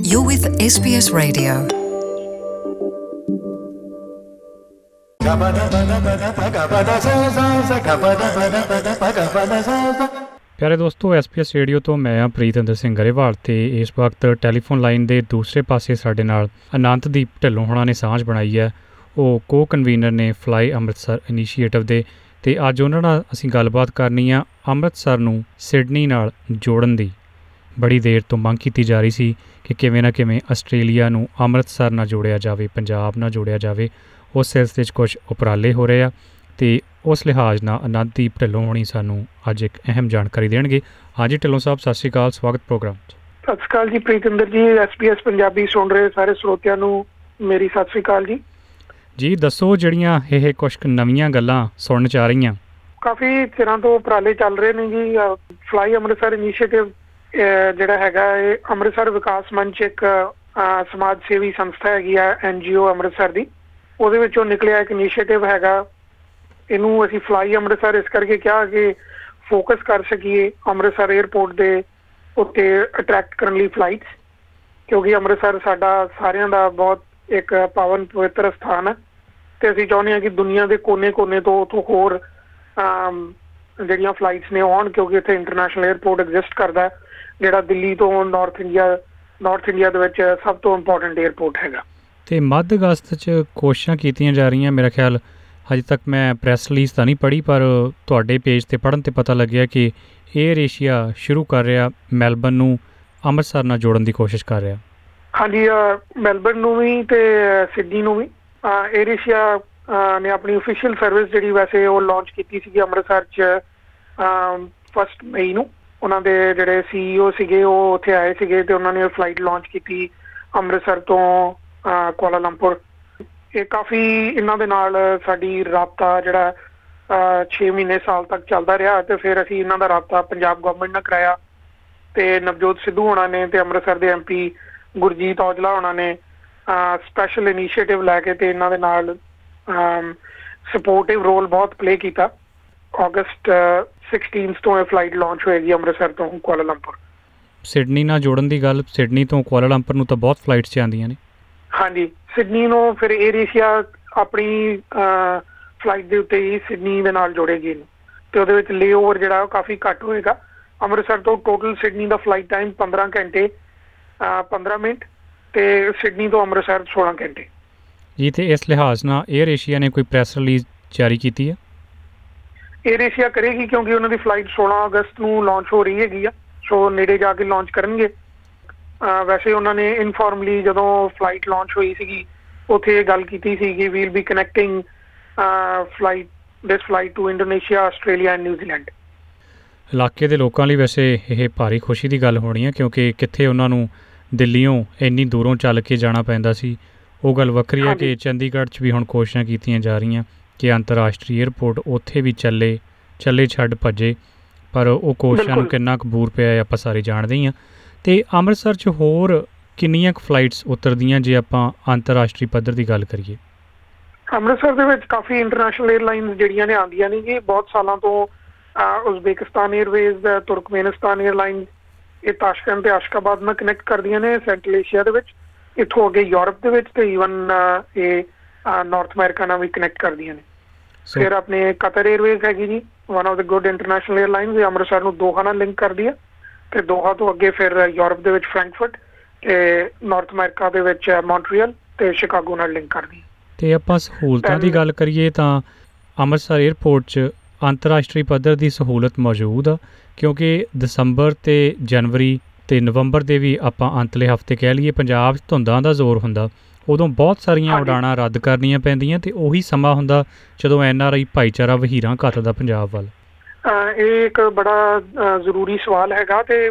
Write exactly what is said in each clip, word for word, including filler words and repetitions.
You're with S B S Radio. ਪਿਆਰੇ ਦੋਸਤੋ, S P S radio ਤੋਂ ਮੈਂ ਹਾਂ ਪ੍ਰੀਤਿੰਦਰ ਸਿੰਘ ਗਰੇਵਾਲ ਤੇ ਇਸ ਵਕਤ ਟੈਲੀਫੋਨ ਲਾਈਨ ਦੇ ਦੂਸਰੇ ਪਾਸੇ ਸਾਡੇ ਨਾਲ ਅਨੰਤਦੀਪ ਢਿੱਲੋਂ ਹੋਣਾ ਨੇ ਸਾਂਝ ਬਣਾਈ ਹੈ। ਉਹ ਕੋ ਕਨਵੀਨਰ ਨੇ ਫਲਾਈ ਅੰਮ੍ਰਿਤਸਰ ਇਨੀਸ਼ੀਏਟਿਵ ਦੇ, ਅਤੇ ਅੱਜ ਉਹਨਾਂ ਨਾਲ ਅਸੀਂ ਗੱਲਬਾਤ ਕਰਨੀ ਆ ਅੰਮ੍ਰਿਤਸਰ ਨੂੰ ਸਿਡਨੀ ਨਾਲ ਜੋੜਨ ਦੀ। ਬੜੀ ਦੇਰ ਤੋਂ ਮੰਗ ਕੀਤੀ ਜਾ ਰਹੀ ਸੀ ਕਿ ਕਿਵੇਂ ਨਾ ਕਿਵੇਂ ਆਸਟ੍ਰੇਲੀਆ ਨੂੰ ਅੰਮ੍ਰਿਤਸਰ ਨਾਲ ਜੋੜਿਆ ਜਾਵੇ, ਪੰਜਾਬ ਨਾਲ ਜੋੜਿਆ ਜਾਵੇ। ਉਸ ਸਿਲਸਿਲੇ 'ਚ ਕੁਛ ਉਪਰਾਲੇ ਹੋ ਰਹੇ ਆ ਅਤੇ ਉਸ ਲਿਹਾਜ਼ ਨਾਲ ਅਨੰਤਦੀਪ ਢਿੱਲੋਂ ਹੋਣੀ ਸਾਨੂੰ ਅੱਜ ਇੱਕ ਅਹਿਮ ਜਾਣਕਾਰੀ ਦੇਣਗੇ। ਹਾਂਜੀ ਢਿੱਲੋਂ ਸਾਹਿਬ, ਸਤਿ ਸ਼੍ਰੀ ਅਕਾਲ, ਸਵਾਗਤ ਪ੍ਰੋਗਰਾਮ 'ਚ। ਸਤਿ ਸ਼੍ਰੀ ਅਕਾਲ ਜੀ ਪ੍ਰੀਤਿੰਦਰ ਜੀ। ਐਸ ਪੀ ਐਸ ਪੰਜਾਬੀ ਸੁਣ ਰਹੇ ਸਾਰੇ ਸਰੋਤਿਆਂ ਨੂੰ ਮੇਰੀ ਸਤਿ ਸ਼੍ਰੀ ਅਕਾਲ ਜੀ। ਜੀ ਦੱਸੋ, ਜਿਹੜੀਆਂ ਇਹ ਕੁਛ ਨਵੀਆਂ ਗੱਲਾਂ ਸੁਣਨ 'ਚ ਆ ਰਹੀਆਂ। ਕਾਫੀ ਚਿਰਾਂ ਤੋਂ ਉਪਰਾਲੇ ਚੱਲ ਰਹੇ ਨੇ ਜੀ। ਫਲਾਈ ਅੰਮ੍ਰਿਤਸਰ ਇਨੀਸ਼ੀਏਟਿਵ ਜਿਹੜਾ ਹੈਗਾ ਇਹ ਅੰਮ੍ਰਿਤਸਰ ਵਿਕਾਸ ਮੰਚ ਇੱਕ ਸਮਾਜ ਸੇਵੀ ਸੰਸਥਾ ਹੈਗੀ ਆ, ਐਨ ਜੀ ਓ ਅੰਮ੍ਰਿਤਸਰ ਦੀ। ਉਹਦੇ ਵਿੱਚੋਂ ਨਿਕਲਿਆ ਇੱਕ ਇਨੀਸ਼ੀਏਟਿਵ ਹੈਗਾ। ਇਹਨੂੰ ਅਸੀਂ ਫਲਾਈ ਅੰਮ੍ਰਿਤਸਰ ਇਸ ਕਰਕੇ ਕਿਹਾ ਕਿ ਫੋਕਸ ਕਰ ਸਕੀਏ ਅੰਮ੍ਰਿਤਸਰ ਏਅਰਪੋਰਟ ਦੇ ਉੱਤੇ ਅਟਰੈਕਟ ਕਰਨ ਲਈ ਫਲਾਈਟਸ, ਕਿਉਂਕਿ ਅੰਮ੍ਰਿਤਸਰ ਸਾਡਾ ਸਾਰਿਆਂ ਦਾ ਬਹੁਤ ਇੱਕ ਪਾਵਨ ਪਵਿੱਤਰ ਸਥਾਨ ਹੈ ਅਤੇ ਅਸੀਂ ਚਾਹੁੰਦੇ ਹਾਂ ਕਿ ਦੁਨੀਆ ਦੇ ਕੋਨੇ ਕੋਨੇ ਤੋਂ ਉੱਥੋਂ ਹੋਰ ਜਿਹੜੀਆਂ ਫਲਾਈਟਸ ਨੇ ਆਉਣ, ਕਿਉਂਕਿ ਇੱਥੇ ਇੰਟਰਨੈਸ਼ਨਲ ਏਅਰਪੋਰਟ ਐਗਜ਼ਿਸਟ ਕਰਦਾ, ਜਿਹੜਾ ਦਿੱਲੀ ਤੋਂ ਨਾਰਥ ਇੰਡੀਆ ਨਾਰਥ ਇੰਡੀਆ ਦੇ ਵਿੱਚ ਸਭ ਤੋਂ ਇੰਪੋਰਟੈਂਟ ਏਅਰਪੋਰਟ ਹੈਗਾ। ਅਤੇ ਮੱਧ ਅਗਸਤ 'ਚ ਕੋਸ਼ਿਸ਼ਾਂ ਕੀਤੀਆਂ ਜਾ ਰਹੀਆਂ। ਮੇਰਾ ਖਿਆਲ ਹਜੇ ਤੱਕ ਮੈਂ ਪ੍ਰੈਸ ਰਿਲੀਜ਼ ਤਾਂ ਨਹੀਂ ਪੜ੍ਹੀ, ਪਰ ਤੁਹਾਡੇ ਪੇਜ 'ਤੇ ਪੜ੍ਹਨ 'ਤੇ ਪਤਾ ਲੱਗਿਆ ਕਿ ਏਅਰ ਏਸ਼ੀਆ ਸ਼ੁਰੂ ਕਰ ਰਿਹਾ ਮੈਲਬਰਨ ਨੂੰ ਅੰਮ੍ਰਿਤਸਰ ਨਾਲ ਜੋੜਨ ਦੀ ਕੋਸ਼ਿਸ਼ ਕਰ ਰਿਹਾ। ਹਾਂਜੀ, ਮੈਲਬਰਨ ਨੂੰ ਵੀ ਅਤੇ ਸਿਡਨੀ ਨੂੰ ਵੀ। ਏਅਰ ਏਸ਼ੀਆ ਨੇ ਆਪਣੀ ਓਫੀਸ਼ੀਅਲ ਸਰਵਿਸ ਜਿਹੜੀ ਵੈਸੇ ਉਹ ਲਾਂਚ ਕੀਤੀ ਸੀਗੀ ਅੰਮ੍ਰਿਤਸਰ 'ਚ ਫਸਟ ਮਈ ਨੂੰ। ਉਹਨਾਂ ਦੇ ਜਿਹੜੇ ਸੀ ਈ ਓ ਸੀਗੇ ਉਹ ਉੱਥੇ ਆਏ ਸੀਗੇ ਅਤੇ ਉਹਨਾਂ ਨੇ ਫਲਾਈਟ ਲਾਂਚ ਕੀਤੀ ਅੰਮ੍ਰਿਤਸਰ ਤੋਂ ਕੁਆਲਾਲੰਪੁਰ। ਇਹ ਕਾਫੀ ਇਹਨਾਂ ਦੇ ਨਾਲ ਸਾਡੀ ਰਾਬਤਾ ਜਿਹੜਾ ਛੇ ਮਹੀਨੇ ਸਾਲ ਤੱਕ ਚੱਲਦਾ ਰਿਹਾ ਅਤੇ ਫਿਰ ਅਸੀਂ ਇਹਨਾਂ ਦਾ ਰਾਬਤਾ ਪੰਜਾਬ ਗੌਰਮੈਂਟ ਨਾਲ ਕਰਾਇਆ ਅਤੇ ਨਵਜੋਤ ਸਿੱਧੂ ਹੋਣਾ ਨੇ ਅਤੇ ਅੰਮ੍ਰਿਤਸਰ ਦੇ ਐਮ ਪੀ ਗੁਰਜੀਤ ਔਜਲਾ ਹੋਣਾ ਨੇ ਸਪੈਸ਼ਲ ਇਨੀਸ਼ੀਏਟਿਵ ਲੈ ਕੇ ਅਤੇ ਇਹਨਾਂ ਦੇ ਨਾਲ ਸਪੋਰਟਿਵ ਰੋਲ ਬਹੁਤ ਪਲੇ ਕੀਤਾ। ਅਗਸਤ ਸਿਕਸਟੀਨਥ ਤੋਂ ਇਹ ਫਲਾਈਟ ਲਾਂਚ ਹੋਏਗੀ ਅੰਮ੍ਰਿਤਸਰ ਤੋਂ ਕੁਆਲਾਲੰਪੁਰ। ਸਿਡਨੀ ਨਾਲ ਜੋੜਨ ਦੀ ਗੱਲ, ਸਿਡਨੀ ਤੋਂ ਕੁਆਲਾਲੰਪੁਰ ਨੂੰ ਤਾਂ ਬਹੁਤ ਫਲਾਈਟਸ ਜਾਂਦੀਆਂ ਨੇ। ਹਾਂਜੀ, ਸਿਡਨੀ ਨੂੰ ਫਿਰ ਏਅਰ ਏਸ਼ੀਆ ਆਪਣੀ ਫਲਾਈਟ ਦੇ ਉੱਤੇ ਹੀ ਸਿਡਨੀ ਦੇ ਨਾਲ ਜੋੜੇਗੀ ਇਹਨੂੰ, ਅਤੇ ਉਹਦੇ ਵਿੱਚ ਲੇ ਓਵਰ ਜਿਹੜਾ ਉਹ ਕਾਫੀ ਘੱਟ ਹੋਏਗਾ। ਅੰਮ੍ਰਿਤਸਰ ਤੋਂ ਟੋਟਲ ਸਿਡਨੀ ਦਾ ਫਲਾਈਟ ਟਾਈਮ ਪੰਦਰਾਂ ਘੰਟੇ ਪੰਦਰਾਂ ਮਿੰਟ ਅਤੇ ਸਿਡਨੀ ਤੋਂ ਅੰਮ੍ਰਿਤਸਰ ਸੋਲਾਂ ਘੰਟੇ ਜੀ। ਅਤੇ ਇਸ ਲਿਹਾਜ਼ ਨਾਲ ਏਅਰ ਏਸ਼ੀਆ ਨੇ ਕੋਈ ਪ੍ਰੈਸ ਰਿਲੀਜ਼ ਜਾਰੀ ਕੀਤੀ ਹੈ? ਏਅਰ ਏਸ਼ੀਆ ਕਰੇਗੀ, ਕਿਉਂਕਿ ਉਹਨਾਂ ਦੀ ਫਲਾਈਟ ਸੋਲਾਂ ਅਗਸਤ ਨੂੰ ਲਾਂਚ ਹੋ ਰਹੀ ਹੈਗੀ ਆ, ਸੋ ਨੇੜੇ ਜਾ ਕੇ ਲਾਂਚ ਕਰਨਗੇ। ਵੈਸੇ ਉਹਨਾਂ ਨੇ ਇਨਫੋਰਮਲੀ ਜਦੋਂ ਫਲਾਈਟ ਲਾਂਚ ਹੋਈ ਸੀਗੀ ਉੱਥੇ ਇਹ ਗੱਲ ਕੀਤੀ ਸੀ ਕਿ we'll be connecting flight this flight to Indonesia, Australia and New Zealand. ਇਲਾਕੇ ਦੇ ਲੋਕਾਂ ਲਈ ਵੈਸੇ ਇਹ ਭਾਰੀ ਖੁਸ਼ੀ ਦੀ ਗੱਲ ਹੋਣੀ ਹੈ, ਕਿਉਂਕਿ ਕਿੱਥੇ ਉਹਨਾਂ ਨੂੰ ਦਿੱਲੀਓਂ ਇੰਨੀ ਦੂਰੋਂ ਚੱਲ ਕੇ ਜਾਣਾ ਪੈਂਦਾ ਸੀ। ਉਹ ਗੱਲ ਵੱਖਰੀ ਹੈ ਕਿ ਚੰਡੀਗੜ੍ਹ 'ਚ ਵੀ ਹੁਣ ਕੋਸ਼ਿਸ਼ਾਂ ਕੀਤੀਆਂ ਜਾ ਰਹੀਆਂ ਕਿ ਅੰਤਰਰਾਸ਼ਟਰੀ ਏਅਰਪੋਰਟ ਉੱਥੇ ਵੀ ਚੱਲੇ ਚੱਲੇ ਛੱਡ ਭੱਜੇ, ਪਰ ਉਹ ਕੋਸ਼ਿਸ਼ਾਂ ਨੂੰ ਕਿੰਨਾ ਕੁ ਬੂਰ ਪਿਆ ਆਪਾਂ ਸਾਰੇ ਜਾਣਦੇ ਹੀ ਹਾਂ। ਅਤੇ ਅੰਮ੍ਰਿਤਸਰ 'ਚ ਹੋਰ ਕਿੰਨੀਆਂ ਕੁ ਫਲਾਈਟਸ ਉਤਰਦੀਆਂ ਜੇ ਆਪਾਂ ਅੰਤਰਰਾਸ਼ਟਰੀ ਪੱਧਰ ਦੀ ਗੱਲ ਕਰੀਏ? ਅੰਮ੍ਰਿਤਸਰ ਦੇ ਵਿੱਚ ਕਾਫੀ ਇੰਟਰਨੈਸ਼ਨਲ ਏਅਰਲਾਈਨਸ ਜਿਹੜੀਆਂ ਨੇ ਆਉਂਦੀਆਂ ਨੇ ਜੀ ਬਹੁਤ ਸਾਲਾਂ ਤੋਂ। ਉਜ਼ਬੇਕਿਸਤਾਨ ਏਅਰਵੇਜ਼, ਤੁਰਕਮੇਨਿਸਤਾਨ ਏਅਰਲਾਈਨਸ, ਇਹ ਤਾਸ਼ਕੰਦ ਅਤੇ ਆਸ਼ਕਾਬਾਦ ਨਾਲ ਕਨੈਕਟ ਕਰਦੀਆਂ ਨੇ ਸੈਂਟਰਲ ਏਸ਼ੀਆ ਦੇ ਵਿੱਚ। ਇੱਥੋਂ ਅੱਗੇ ਯੂਰਪ ਦੇ ਵਿੱਚ ਅਤੇ ਈਵਨ ਇਹ ਨਾਰਥ ਅਮਰੀਕਾ ਨਾਲ ਵੀ ਕਨੈਕਟ ਕਰਦੀਆਂ ਨੇ। ਫਿਰ ਆਪਣੇ ਕਤਰ ਏਅਰਵੇਜ਼ ਹੈਗੀ ਜੀ, one of the good international airlines. ਇਹ ਅੰਮ੍ਰਿਤਸਰ ਨੂੰ ਦੋਹਾ ਨਾਲ ਲਿੰਕ ਕਰਦੀ ਹੈ ਅਤੇ ਦੋਹਾ ਤੋਂ ਅੱਗੇ ਫਿਰ ਯੂਰਪ ਦੇ ਵਿੱਚ ਫਰੈਂਕਫਰਟ ਅਤੇ ਨਾਰਥ ਅਮਰੀਕਾ ਦੇ ਵਿੱਚ ਮੌਂਟਰੀਅਲ ਅਤੇ ਸ਼ਿਕਾਗੋ ਨਾਲ ਲਿੰਕ ਕਰਦੀ ਹੈ। ਅਤੇ ਆਪਾਂ ਸਹੂਲਤਾਂ ਦੀ ਗੱਲ ਕਰੀਏ ਤਾਂ ਅੰਮ੍ਰਿਤਸਰ ਏਅਰਪੋਰਟ 'ਚ ਅੰਤਰਰਾਸ਼ਟਰੀ ਪੱਧਰ ਦੀ ਸਹੂਲਤ ਮੌਜੂਦ ਆ, ਕਿਉਂਕਿ ਦਸੰਬਰ ਅਤੇ ਜਨਵਰੀ ਅਤੇ ਨਵੰਬਰ ਦੇ ਵੀ ਆਪਾਂ ਅੰਤਲੇ ਹਫ਼ਤੇ ਕਹਿ ਲਈਏ ਪੰਜਾਬ 'ਚ ਧੁੰਦਾਂ ਦਾ ਜ਼ੋਰ ਹੁੰਦਾ, ਉਦੋਂ ਬਹੁਤ ਸਾਰੀਆਂ ਉਡਾਣਾਂ ਰੱਦ ਕਰਨੀਆਂ ਪੈਂਦੀਆਂ ਅਤੇ ਉਹੀ ਸਮਾਂ ਹੁੰਦਾ ਜਦੋਂ ਐਨ ਆਰ ਆਈ ਭਾਈਚਾਰਾ ਵਹੀਰਾਂ ਘੱਟਦਾ ਪੰਜਾਬ ਵੱਲ। ਇਹ ਇੱਕ ਬੜਾ ਜ਼ਰੂਰੀ ਸਵਾਲ ਹੈਗਾ ਅਤੇ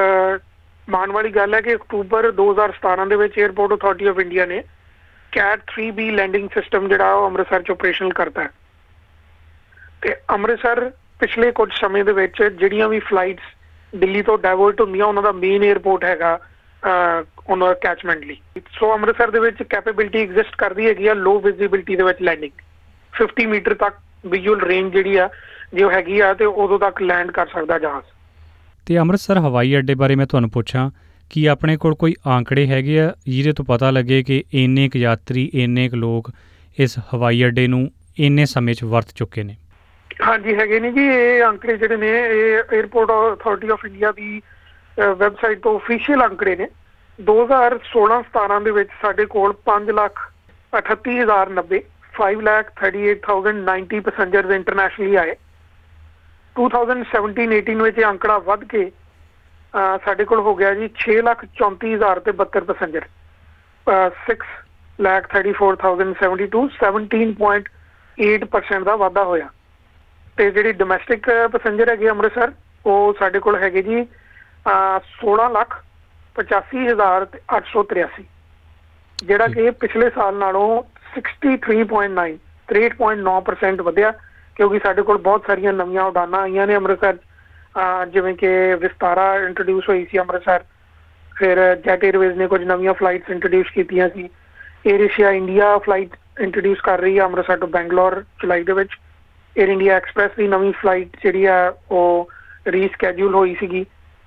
ਮਾਣ ਵਾਲੀ ਗੱਲ ਹੈ ਕਿ ਅਕਤੂਬਰ ਦੋ ਹਜ਼ਾਰ ਸਤਾਰਾਂ ਦੇ ਵਿੱਚ ਏਅਰਪੋਰਟ ਅਥਾਰਟੀ ਆਫ ਇੰਡੀਆ ਨੇ CAT three B landing system ਜਿਹੜਾ ਉਹ ਅੰਮ੍ਰਿਤਸਰ 'ਚ ਓਪਰੇਸ਼ਨਲ ਕਰਤਾ ਹੈ। ਅਤੇ ਅੰਮ੍ਰਿਤਸਰ ਪਿਛਲੇ ਕੁਝ ਸਮੇਂ ਦੇ ਵਿੱਚ ਜਿਹੜੀਆਂ ਵੀ ਫਲਾਈਟਸ ਦਿੱਲੀ ਤੋਂ ਡਾਇਵਰਟ ਹੁੰਦੀਆਂ ਉਹਨਾਂ ਦਾ ਮੇਨ ਏਅਰਪੋਰਟ ਹੈਗਾ ਉਹਨਾਂ ਦਾ ਕੈਚਮੈਂਟ ਲਈ। ਸੋ ਅੰਮ੍ਰਿਤਸਰ ਦੇ ਵਿੱਚ ਕੈਪੇਬਿਲਿਟੀ ਐਗਜ਼ਿਸਟ ਕਰਦੀ ਹੈਗੀ ਆ ਲੋ ਵਿਜ਼ੀਬਿਲਿਟੀ ਦੇ ਵਿੱਚ ਲੈਂਡਿੰਗ, ਫਿਫਟੀ ਮੀਟਰ ਤੱਕ ਵਿਜ਼ੂਅਲ ਰੇਂਜ ਜਿਹੜੀ ਆ ਜੇ ਉਹ ਹੈਗੀ ਆ ਅਤੇ ਉਦੋਂ ਤੱਕ ਲੈਂਡ ਕਰ ਸਕਦਾ ਜਹਾਜ਼। ਅਤੇ ਅੰਮ੍ਰਿਤਸਰ ਹਵਾਈ ਅੱਡੇ ਬਾਰੇ ਮੈਂ ਤੁਹਾਨੂੰ ਪੁੱਛਾਂ ਕੀ ਆਪਣੇ ਕੋਲ ਕੋਈ ਆંકੜੇ ਹੈਗੇ ਆ ਜਿਹਦੇ ਤੋਂ ਪਤਾ ਲੱਗੇ ਕਿ ਇੰਨੇ ਕੁ ਯਾਤਰੀ ਇੰਨੇ ਕੁ ਲੋਕ ਇਸ ਹਵਾਈ ਅੱਡੇ ਨੂੰ ਇੰਨੇ ਸਮੇਂ 'ਚ ਵਰਤ ਚੁੱਕੇ ਨੇ? ਹਾਂਜੀ ਹੈਗੇ ਨੇ ਜੀ, ਇਹ ਅੰਕੜੇ ਜਿਹੜੇ ਨੇ ਇਹ ਏਅਰਪੋਰਟ ਅਥਾਰਟੀ ਆਫ ਇੰਡੀਆ ਦੀ ਵੈਬਸਾਈਟ ਤੋਂ ਓਫੀਸ਼ੀਅਲ ਅੰਕੜੇ ਨੇ। ਦੋ ਹਜ਼ਾਰ ਸੋਲਾਂ ਸਤਾਰਾਂ ਦੇ ਵਿੱਚ ਸਾਡੇ ਕੋਲ ਪੰਜ ਲੱਖ ਅਠੱਤੀ ਹਜ਼ਾਰ ਨੱਬੇ five lakh thirty eight thousand ninety passengers internationally ਆਏ। ਟੂ ਥਾਊਜ਼ੈਂਡ ਸੈਵਨਟੀਨ ਏਟੀਨ ਵਿੱਚ ਇਹ ਅੰਕੜਾ ਵੱਧ ਕੇ ਸਾਡੇ ਕੋਲ ਹੋ ਗਿਆ ਜੀ ਛੇ ਲੱਖ ਚੌਂਤੀ ਹਜ਼ਾਰ ਤੇ ਬੱਤਰ passenger, six lakh thirty four thousand seventy two seventeen point eight percent ਦਾ ਵਾਧਾ ਹੋਇਆ। ਤੇ ਜਿਹੜੀ ਡੋਮੈਸਟਿਕ ਪੈਸੰਜਰ ਹੈਗੇ ਅੰਮ੍ਰਿਤਸਰ ਉਹ ਸਾਡੇ ਕੋਲ ਹੈਗੇ ਜੀ ਸੋਲਾਂ ਲੱਖ ਪਚਾਸੀ ਹਜ਼ਾਰ ਤੇ ਅੱਠ ਸੌ ਤਰਿਆਸੀ, ਜਿਹੜਾ ਕਿ ਪਿਛਲੇ ਸਾਲ ਨਾਲੋਂ ਸਿਕਸਟੀ ਥ੍ਰੀ ਪੁਆਇੰਟ ਨਾਈਨ ਤ੍ਰੇਹਠ ਪੁਆਇੰਟ ਨੌ ਪਰਸੈਂਟ ਵਧਿਆ, ਕਿਉਂਕਿ ਸਾਡੇ ਕੋਲ ਬਹੁਤ ਸਾਰੀਆਂ ਨਵੀਆਂ ਉਡਾਨਾਂ ਆਈਆਂ ਨੇ ਅੰਮ੍ਰਿਤਸਰ, ਜਿਵੇਂ ਕਿ ਵਿਸਤਾਰਾ ਇੰਟਰੋਡਿਊਸ ਹੋਈ ਸੀ ਅੰਮ੍ਰਿਤਸਰ, ਫਿਰ ਜੈਟ ਏਅਰਵੇਜ਼ ਨੇ ਕੁਝ ਨਵੀਆਂ ਫਲਾਈਟਸ ਇੰਟਰੋਡਿਊਸ ਕੀਤੀਆਂ ਸੀ, Air Asia India flight introduce ਕਰ ਰਹੀ ਹੈ ਅੰਮ੍ਰਿਤਸਰ ਤੋਂ ਬੈਂਗਲੌਰ ਜੁਲਾਈ ਦੇ ਵਿੱਚ। ਏਅਰ ਇੰਡੀਆ ਐਕਸਪ੍ਰੈਸ ਦੀ ਨਵੀਂ ਫਲਾਈਟ ਜਿਹੜੀ ਆ ਉਹ ਰੀਸਕੈਜੂਲ ਹੋਈ ਸੀਗੀ,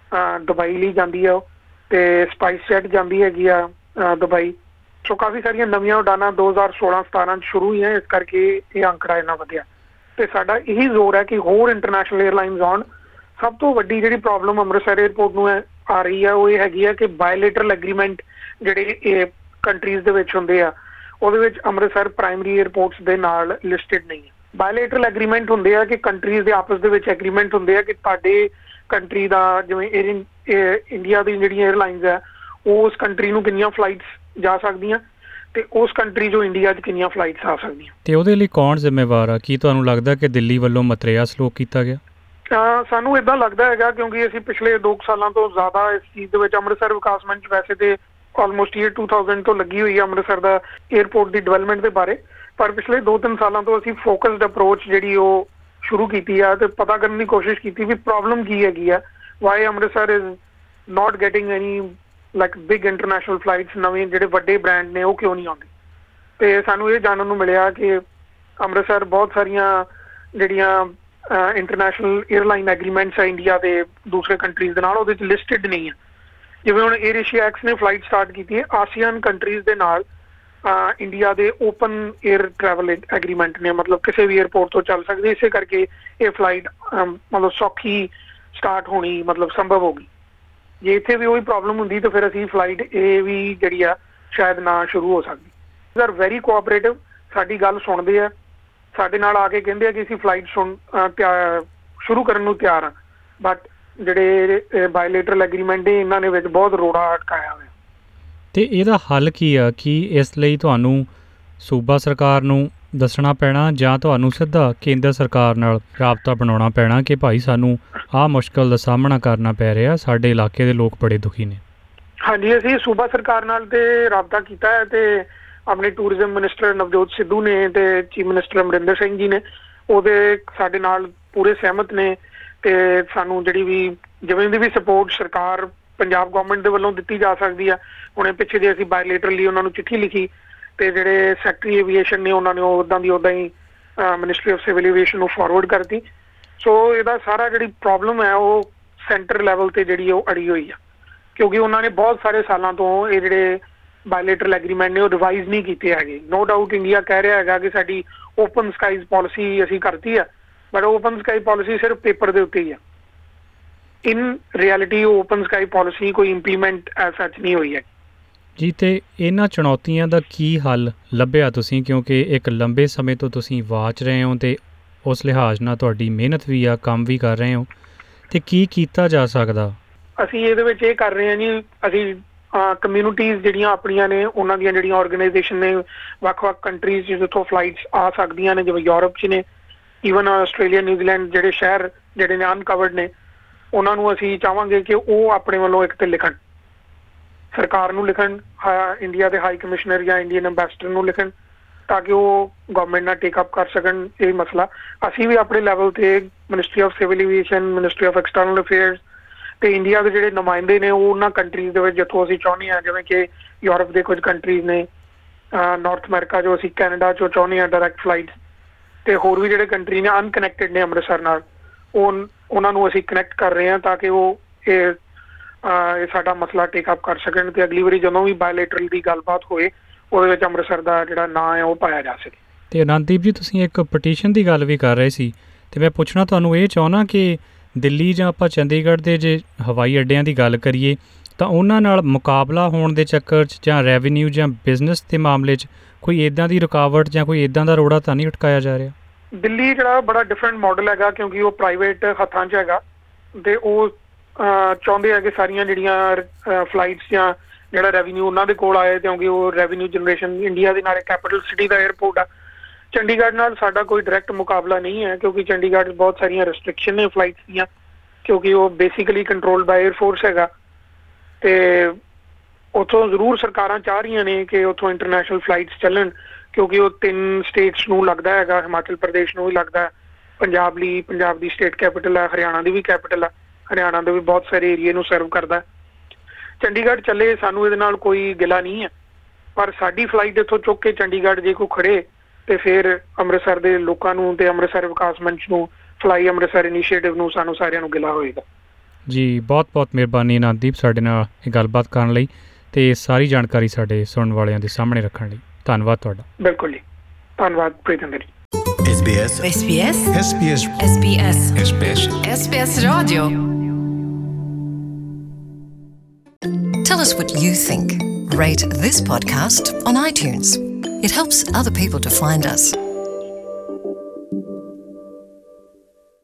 ਦੁਬਈ ਲਈ ਜਾਂਦੀ ਆ ਉਹ, ਤੇ ਸਪਾਈਸ ਜੈਟ ਜਾਂਦੀ ਹੈਗੀ ਆ ਦੁਬਈ। ਸੋ ਕਾਫੀ ਸਾਰੀਆਂ ਨਵੀਆਂ ਉਡਾਨਾਂ ਦੋ ਹਜ਼ਾਰ ਸੋਲਾਂ ਸਤਾਰਾਂ 'ਚ ਸ਼ੁਰੂ ਹੋਈਆਂ, ਇਸ ਕਰਕੇ ਇਹ ਅੰਕੜਾ ਇੰਨਾ ਵਧਿਆ। ਤੇ ਸਾਡਾ ਇਹੀ ਜ਼ੋਰ ਹੈ ਕਿ ਹੋਰ ਇੰਟਰਨੈਸ਼ਨਲ ਏਅਰਲਾਈਨਸ ਆਉਣ। ਸਭ ਤੋਂ ਵੱਡੀ ਜਿਹੜੀ ਪ੍ਰੋਬਲਮ ਅੰਮ੍ਰਿਤਸਰ ਏਅਰਪੋਰਟ ਨੂੰ ਆ ਰਹੀ ਹੈ ਉਹ ਇਹ ਹੈਗੀ ਆ ਕਿ ਬਾਇਲੇਟਰਲ ਐਗਰੀਮੈਂਟ ਜਿਹੜੇ ਇਹ ਕੰਟਰੀਜ਼ ਦੇ ਵਿੱਚ ਹੁੰਦੇ ਆ, ਉਹਦੇ ਵਿੱਚ ਅੰਮ੍ਰਿਤਸਰ ਪ੍ਰਾਇਮਰੀ ਏਅਰਪੋਰਟਸ ਦੇ ਨਾਲ ਲਿਸਟਡ ਨਹੀਂ ਹੈ। ਬਾਇਲੇਟਰਲ ਐਗਰੀਮੈਂਟ ਹੁੰਦੇ ਆ ਕਿ ਕੰਟਰੀਜ਼ ਦੇ ਆਪਸ ਦੇ ਵਿੱਚ ਐਗਰੀਮੈਂਟ ਹੁੰਦੇ ਆ ਕਿ ਤੁਹਾਡੇ ਕੰਟਰੀ ਦਾ, ਜਿਵੇਂ ਏਅਰ ਇੰਡੀਆ ਦੀ ਜਿਹੜੀਆਂ ਏਅਰਲਾਈਨਸ ਆ ਉਸ ਕੰਟਰੀ ਨੂੰ ਕਿੰਨੀਆਂ ਫਲਾਈਟਸ ਜਾ ਸਕਦੀਆਂ ਤੇ ਉਸ ਕੰਟਰੀ ਜੋ ਇੰਡੀਆ 'ਚ ਕਿੰਨੀਆਂ ਫਲਾਈਟਸ ਆ ਸਕਦੀਆਂ। ਤੇ ਉਹਦੇ ਲਈ ਕੌਣ ਜ਼ਿੰਮੇਵਾਰ ਆ? ਕੀ ਤੁਹਾਨੂੰ ਲੱਗਦਾ ਕਿ ਦਿੱਲੀ ਵੱਲੋਂ ਮਤਰੇਆ ਸਲੂਕ ਕੀਤਾ ਗਿਆ? ਸਾਨੂੰ ਇੱਦਾਂ ਲੱਗਦਾ ਹੈਗਾ, ਕਿਉਂਕਿ ਅਸੀਂ ਪਿਛਲੇ ਦੋ ਕੁ ਸਾਲਾਂ ਤੋਂ ਜ਼ਿਆਦਾ ਇਸ ਚੀਜ਼ ਦੇ ਵਿੱਚ ਅੰਮ੍ਰਿਤਸਰ ਵਿਕਾਸ ਮੰਚ ਵੈਸੇ ਤੇ ਆਲਮੋਸਟ ਈਅਰ ਟੂ ਥਾਊਜ਼ੈਂਡ ਤੋਂ ਲੱਗੀ ਹੋਈ ਹੈ ਅੰਮ੍ਰਿਤਸਰ ਦਾ ਏਅਰਪੋਰਟ ਦੀ ਡਿਵੈਲਪਮੈਂਟ ਦੇ ਬਾਰੇ, ਪਰ ਪਿਛਲੇ ਦੋ ਤਿੰਨ ਸਾਲਾਂ ਤੋਂ ਅਸੀਂ ਫੋਕਸਡ ਅਪਰੋਚ ਜਿਹੜੀ ਉਹ ਸ਼ੁਰੂ ਕੀਤੀ ਆ ਤੇ ਪਤਾ ਕਰਨ ਦੀ ਕੋਸ਼ਿਸ਼ ਕੀਤੀ ਵੀ ਪ੍ਰੋਬਲਮ ਕੀ ਹੈਗੀ ਆ, why Amritsar is not getting any like big international flights, ਨਵੇਂ ਜਿਹੜੇ ਵੱਡੇ ਬ੍ਰਾਂਡ ਨੇ ਉਹ ਕਿਉਂ ਨਹੀਂ ਆਉਂਦੇ। ਤੇ ਸਾਨੂੰ ਇਹ ਜਾਣਨ ਨੂੰ ਮਿਲਿਆ ਕਿ ਅੰਮ੍ਰਿਤਸਰ ਬਹੁਤ ਸਾਰੀਆਂ ਜਿਹੜੀਆਂ ਇੰਟਰਨੈਸ਼ਨਲ ਏਅਰਲਾਈਨ ਐਗਰੀਮੈਂਟਸ ਆ ਇੰਡੀਆ ਦੇ ਦੂਸਰੇ ਕੰਟਰੀਜ਼ ਦੇ ਨਾਲ, ਉਹਦੇ 'ਚ ਲਿਸਟਡ ਨਹੀਂ ਆ। ਜਿਵੇਂ ਹੁਣ ਏਅਰ ਏਸ਼ੀਆ ਐਕਸ ਨੇ ਫਲਾਈਟ ਸਟਾਰਟ ਕੀਤੀ ਹੈ ਆਸੀਆਨ ਕੰਟਰੀਜ਼ ਦੇ ਨਾਲ, ਇੰਡੀਆ ਦੇ ਓਪਨ ਏਅਰ ਟਰੈਵਲ ਐਗਰੀਮੈਂਟ ਨੇ, ਮਤਲਬ ਕਿਸੇ ਵੀ ਏਅਰਪੋਰਟ ਤੋਂ ਚੱਲ ਸਕਦੀ, ਇਸੇ ਕਰਕੇ ਇਹ ਫਲਾਈਟ ਮਤਲਬ ਸੌਖੀ ਸਟਾਰਟ ਹੋਣੀ ਮਤਲਬ ਸੰਭਵ ਹੋ ਗਈ। ਜੇ ਇੱਥੇ ਵੀ ਉਹੀ ਪ੍ਰੋਬਲਮ ਹੁੰਦੀ ਤਾਂ ਫਿਰ ਅਸੀਂ ਫਲਾਈਟ ਇਹ ਵੀ ਜਿਹੜੀ ਆ ਸ਼ਾਇਦ ਨਾ ਸ਼ੁਰੂ ਹੋ ਸਕਦੀ। ਸਰ ਵੈਰੀ ਕੋਆਪਰੇਟਿਵ, ਸਾਡੀ ਗੱਲ ਸੁਣਦੇ ਆ, ਸਾਡੇ ਨਾਲ ਆ ਕੇ ਕਹਿੰਦੇ ਆ ਕਿ ਅਸੀਂ ਫਲਾਈਟ ਸੁਣ ਸ਼ੁਰੂ ਕਰਨ ਨੂੰ ਤਿਆਰ ਹਾਂ, ਬਟ ਜਿਹੜੇ ਬਾਇਲੇਟਰਲ ਐਗਰੀਮੈਂਟ ਨੇ ਇਹਨਾਂ ਨੇ ਵਿੱਚ ਬਹੁਤ ਰੋੜਾ ਅਟਕਾਇਆ ਹੋਇਆ। ਤੇ ਇਹਦਾ ਹੱਲ ਕੀ ਆ? ਕੀ ਇਸ ਲਈ ਤੁਹਾਨੂੰ ਸੂਬਾ ਸਰਕਾਰ ਨੂੰ ਦੱਸਣਾ ਪੈਣਾ ਜਾਂ ਤੁਹਾਨੂੰ ਸਿੱਧਾ ਕੇਂਦਰ ਸਰਕਾਰ ਨਾਲ ਰਾਬਤਾ ਬਣਾਉਣਾ ਪੈਣਾ ਕਿ ਭਾਈ ਸਾਨੂੰ ਆਹ ਮੁਸ਼ਕਲ ਦਾ ਸਾਹਮਣਾ ਕਰਨਾ ਪੈ ਰਿਹਾ, ਸਾਡੇ ਇਲਾਕੇ ਦੇ ਲੋਕ ਬੜੇ ਦੁਖੀ ਨੇ? ਹਾਂਜੀ, ਅਸੀਂ ਸੂਬਾ ਸਰਕਾਰ ਨਾਲ ਤੇ ਰਾਬਤਾ ਕੀਤਾ ਹੈ ਤੇ ਆਪਣੇ ਟੂਰਿਜ਼ਮ ਮਿਨਿਸਟਰ ਨਵਜੋਤ ਸਿੱਧੂ ਨੇ ਤੇ ਚੀਫ ਮਿਨਿਸਟਰ ਅਮਰਿੰਦਰ ਸਿੰਘ ਜੀ ਨੇ ਉਹਦੇ ਸਾਡੇ ਨਾਲ ਪੂਰੇ ਸਹਿਮਤ ਨੇ। ਤੇ ਸਾਨੂੰ ਜਿਹੜੀ ਵੀ ਜਿਵੇਂ ਦੀ ਵੀ ਸਪੋਰਟ ਸਰਕਾਰ ਪੰਜਾਬ ਗੌਰਮੈਂਟ ਦੇ ਵੱਲੋਂ ਦਿੱਤੀ ਜਾ ਸਕਦੀ ਆ, ਹੁਣੇ ਪਿੱਛੇ ਜੇ ਅਸੀਂ ਬਾਇਲੇਟਰਲੀ ਉਹਨਾਂ ਨੂੰ ਚਿੱਠੀ ਲਿਖੀ ਤੇ ਜਿਹੜੇ ਸੈਕਟਰੀ ਏਵੀਏਸ਼ਨ ਨੇ ਉਹਨਾਂ ਨੇ ਉੱਦਾਂ ਦੀ ਉੱਦਾਂ ਹੀ ਮਿਨਿਸਟਰੀ ਆਫ ਸਿਵਲ ਏਵੀਏਸ਼ਨ ਨੂੰ ਫਾਰਵਰਡ ਕਰਤੀ। ਸੋ ਇਹਦਾ ਸਾਰਾ ਜਿਹੜੀ ਪ੍ਰੋਬਲਮ ਹੈ ਉਹ ਸੈਂਟਰ ਲੈਵਲ ਤੇ ਜਿਹੜੀ ਉਹ ਅੜੀ ਹੋਈ ਆ, ਕਿਉਂਕਿ ਉਹਨਾਂ ਨੇ ਬਹੁਤ ਸਾਰੇ ਸਾਲਾਂ ਤੋਂ ਇਹ ਜਿਹੜੇ ਬਾਇਲੇਟਰਲ ਐਗਰੀਮੈਂਟ ਨੇ ਉਹ ਰਿਵਾਈਜ਼ ਨਹੀਂ ਕੀਤੇ ਹੈਗੇ। ਨੋ ਡਾਊਟ ਇੰਡੀਆ ਕਹਿ ਰਿਹਾ ਹੈਗਾ ਕਿ ਸਾਡੀ ਓਪਨ ਸਕਾਈਜ਼ ਪਾਲਿਸੀ ਅਸੀਂ ਕਰਤੀ ਆ, ਬਟ ਓਪਨ ਸਕਾਈ ਪਾਲਿਸੀ ਸਿਰਫ ਪੇਪਰ ਦੇ ਉੱਤੇ ਹੀ ਆ। In reality open sky policy ਕੋਈ ਇੰਪਲੀਮੈਂਟ ਐਸ ਸੱਚ ਨਹੀਂ ਹੋਈ ਹੈ ਜੀ। ਤੇ ਇਹਨਾਂ ਚੁਣੌਤੀਆਂ ਦਾ ਕੀ ਹੱਲ ਲੱਭਿਆ ਤੁਸੀਂ, ਕਿਉਂਕਿ ਇੱਕ ਲੰਬੇ ਸਮੇਂ ਤੋਂ ਤੁਸੀਂ ਵਾਚ ਰਹੇ ਹੋ ਤੇ ਉਸ ਲਿਹਾਜ਼ ਨਾਲ ਤੁਹਾਡੀ ਮਿਹਨਤ ਵੀ ਆ, ਕੰਮ ਵੀ ਕਰ ਰਹੇ ਹੋ, ਤੇ ਕੀ ਕੀਤਾ ਜਾ ਸਕਦਾ? ਅਸੀਂ ਇਹਦੇ ਵਿੱਚ ਇਹ ਕਰ ਰਹੇ ਹਾਂ ਜੀ, ਅਸੀਂ ਕਮਿਊਨਿਟੀਜ਼ ਜਿਹੜੀਆਂ ਆਪਣੀਆਂ ਨੇ ਉਹਨਾਂ ਦੀਆਂ ਜਿਹੜੀਆਂ ਆਰਗੇਨਾਈਜੇਸ਼ਨ ਨੇ ਵੱਖ-ਵੱਖ ਕੰਟਰੀਜ਼ ਜਿੱਥੋਂ ਫਲਾਈਟਸ ਆ ਸਕਦੀਆਂ ਨੇ, ਜਿਵੇਂ ਯੂਰਪ 'ਚ ਨੇ, ਈਵਨ ਆਸਟ੍ਰੇਲੀਆ ਨਿਊਜ਼ੀਲੈਂਡ ਜਿਹੜੇ ਸ਼ਹਿਰ ਜਿਹੜੇ ਨੇ ਅਨਕਵਰਡ ਨੇ, ਉਹਨਾਂ ਨੂੰ ਅਸੀਂ ਚਾਹਾਂਗੇ ਕਿ ਉਹ ਆਪਣੇ ਵੱਲੋਂ ਇੱਕ ਤੇ ਲਿਖਣ, ਸਰਕਾਰ ਨੂੰ ਲਿਖਣ, ਇੰਡੀਆ ਦੇ ਹਾਈ ਕਮਿਸ਼ਨਰ ਜਾਂ ਇੰਡੀਅਨ ਐਂਬੈਸਡਰ ਨੂੰ ਲਿਖਣ, ਤਾਂ ਕਿ ਉਹ ਗਵਰਨਮੈਂਟ ਨਾਲ ਟੇਕ ਅਪ ਕਰ ਸਕਣ ਇਹ ਮਸਲਾ। ਅਸੀਂ ਵੀ ਆਪਣੇ ਲੈਵਲ ਤੇ ministry of civil aviation, ministry of external affairs ਤੇ ਇੰਡੀਆ ਦੇ ਜਿਹੜੇ ਨੁਮਾਇੰਦੇ ਨੇ ਉਹ ਉਹਨਾਂ ਕੰਟਰੀਜ਼ ਦੇ ਵਿੱਚ ਜਿੱਥੋਂ ਅਸੀਂ ਚਾਹੁੰਦੇ ਹਾਂ, ਜਿਵੇਂ ਕਿ ਯੂਰਪ ਦੇ ਕੁਝ ਕੰਟਰੀਜ਼ ਨੇ, ਨਾਰਥ ਅਮਰੀਕਾ ਜੋ ਅਸੀਂ ਕੈਨੇਡਾ 'ਚੋਂ ਚਾਹੁੰਦੇ ਹਾਂ ਡਾਇਰੈਕਟ ਫਲਾਈਟਸ, ਤੇ ਹੋਰ ਵੀ ਜਿਹੜੇ ਕੰਟਰੀ ਨੇ ਅਨਕਨੈਕਟਡ ਨੇ ਅੰਮ੍ਰਿਤਸਰ ਨਾਲ, ਉਹ ਉਹਨਾਂ ਨੂੰ ਅਸੀਂ ਕਨੈਕਟ ਕਰ ਰਹੇ ਹਾਂ ਤਾਂ ਕਿ ਉਹ ਇਹ ਇਹ ਸਾਡਾ ਮਸਲਾ ਟੇਕ ਅਪ ਕਰ ਸਕਣ ਤੇ ਅਗਲੀ ਵਾਰੀ ਜਦੋਂ ਵੀ ਬਾਇਲੇਟਰਲ ਦੀ ਗੱਲਬਾਤ ਹੋਏ ਉਹਦੇ ਵਿੱਚ ਅੰਮ੍ਰਿਤਸਰ ਦਾ ਜਿਹੜਾ ਨਾਂ ਹੈ ਉਹ ਪਾਇਆ ਜਾ ਸਕੇ। ਤੇ ਅਨੰਦਦੀਪ ਜੀ, ਤੁਸੀਂ ਇੱਕ ਪਟੀਸ਼ਨ ਦੀ ਗੱਲ ਵੀ ਕਰ ਰਹੇ ਸੀ ਤੇ ਮੈਂ ਪੁੱਛਣਾ ਤੁਹਾਨੂੰ ਇਹ ਚਾਹੁੰਦਾ ਕਿ ਦਿੱਲੀ ਜਾਂ ਆਪਾਂ ਚੰਡੀਗੜ੍ਹ ਦੇ ਜੇ ਹਵਾਈ ਅੱਡਿਆਂ ਦੀ ਗੱਲ ਕਰੀਏ ਤਾਂ ਉਹਨਾਂ ਨਾਲ ਮੁਕਾਬਲਾ ਹੋਣ ਦੇ ਚੱਕਰ 'ਚ ਜਾਂ ਰੈਵਨਿਊ ਜਾਂ ਬਿਜ਼ਨਸ ਦੇ ਮਾਮਲੇ 'ਚ ਕੋਈ ਇੱਦਾਂ ਦੀ ਰੁਕਾਵਟ ਜਾਂ ਕੋਈ ਇੱਦਾਂ ਦਾ ਰੋੜਾ ਤਾਂ ਨਹੀਂ ਉਟਕਾਇਆ ਜਾ ਰਿਹਾ? ਦਿੱਲੀ ਜਿਹੜਾ ਬੜਾ ਡਿਫਰੈਂਟ ਮਾਡਲ ਹੈਗਾ ਕਿਉਂਕਿ ਉਹ ਪ੍ਰਾਈਵੇਟ ਹੱਥਾਂ 'ਚ ਹੈਗਾ ਤੇ ਉਹ ਚਾਹੁੰਦੇ ਆ ਕਿ ਸਾਰੀਆਂ ਜਿਹੜੀਆਂ ਫਲਾਈਟਸ ਜਾਂ ਜਿਹੜਾ ਰੈਵਨਿਊ ਉਹਨਾਂ ਦੇ ਕੋਲ ਆਏ ਕਿਉਂਕਿ ਉਹ ਰੈਵਨਿਊ ਜਨਰੇਸ਼ਨ ਇੰਡੀਆ ਦੇ ਨਾਲ ਕੈਪੀਟਲ ਸਿਟੀ ਦਾ ਏਅਰਪੋਰਟ ਆ। ਚੰਡੀਗੜ੍ਹ ਨਾਲ ਸਾਡਾ ਕੋਈ ਡਾਇਰੈਕਟ ਮੁਕਾਬਲਾ ਨਹੀਂ ਹੈ ਕਿਉਂਕਿ ਚੰਡੀਗੜ੍ਹ 'ਚ ਬਹੁਤ ਸਾਰੀਆਂ ਰੈਸਟ੍ਰਿਕਸ਼ਨ ਨੇ ਫਲਾਈਟਸ ਦੀਆਂ ਕਿਉਂਕਿ ਉਹ basically controlled by air force ਹੈਗਾ ਤੇ ਉੱਥੋਂ ਜ਼ਰੂਰ ਸਰਕਾਰਾਂ ਚਾਹ ਰਹੀਆਂ ਨੇ ਕਿ ਉੱਥੋਂ ਇੰਟਰਨੈਸ਼ਨਲ ਫਲਾਈਟਸ ਚੱਲਣ ਕਿਉਂਕਿ ਉਹ ਤਿੰਨ ਸਟੇਟਸ ਨੂੰ ਲੱਗਦਾ ਹੈਗਾ, ਹਿਮਾਚਲ ਪ੍ਰਦੇਸ਼ ਨੂੰ ਵੀ ਲੱਗਦਾ, ਪੰਜਾਬ ਲਈ ਪੰਜਾਬ ਦੀ ਸਟੇਟ ਕੈਪੀਟਲ ਹੈ, ਹਰਿਆਣਾ ਦੀ ਵੀ ਕੈਪੀਟਲ ਹੈ, ਹਰਿਆਣਾ ਦੇ ਵੀ ਬਹੁਤ ਸਾਰੇ ਏਰੀਏ ਨੂੰ ਸਰਵ ਕਰਦਾ। ਚੰਡੀਗੜ੍ਹ ਚੱਲੇ, ਸਾਨੂੰ ਇਹਦੇ ਨਾਲ ਕੋਈ ਗਿਲਾ ਨਹੀਂ ਹੈ, ਪਰ ਸਾਡੀ ਫਲਾਈਟ ਇੱਥੋਂ ਚੁੱਕ ਕੇ ਚੰਡੀਗੜ੍ਹ ਜੇ ਕੋਈ ਖੜੇ ਤੇ ਫਿਰ ਅੰਮ੍ਰਿਤਸਰ ਦੇ ਲੋਕਾਂ ਨੂੰ ਤੇ ਅੰਮ੍ਰਿਤਸਰ ਵਿਕਾਸ ਮੰਚ ਨੂੰ, ਫਲਾਈ ਅੰਮ੍ਰਿਤਸਰ ਇਨੀਸ਼ੀਏਟਿਵ ਨੂੰ ਸਾਨੂੰ ਸਾਰਿਆਂ ਨੂੰ ਗਿਲਾ ਹੋਏਗਾ। ਜੀ ਬਹੁਤ ਬਹੁਤ ਮਿਹਰਬਾਨੀ ਅਨੰਦਦੀਪ ਸਾਡੇ ਨਾਲ ਇਹ ਗੱਲਬਾਤ ਕਰਨ ਲਈ ਤੇ ਸਾਰੀ ਜਾਣਕਾਰੀ ਸਾਡੇ ਸੁਣਨ ਵਾਲਿਆਂ ਦੇ ਸਾਹਮਣੇ ਰੱਖਣ ਲਈ। ਧੰਨਵਾਦ ਤੁਹਾਡਾ। ਬਿਲਕੁਲ ਜੀ, ਧੰਨਵਾਦ ਪ੍ਰੀਤਿੰਦਰ ਜੀ। S B S S B S S B S S B S S B S S B S Radio. Tell us what you think. Rate this podcast on iTunes. It helps other people to find us.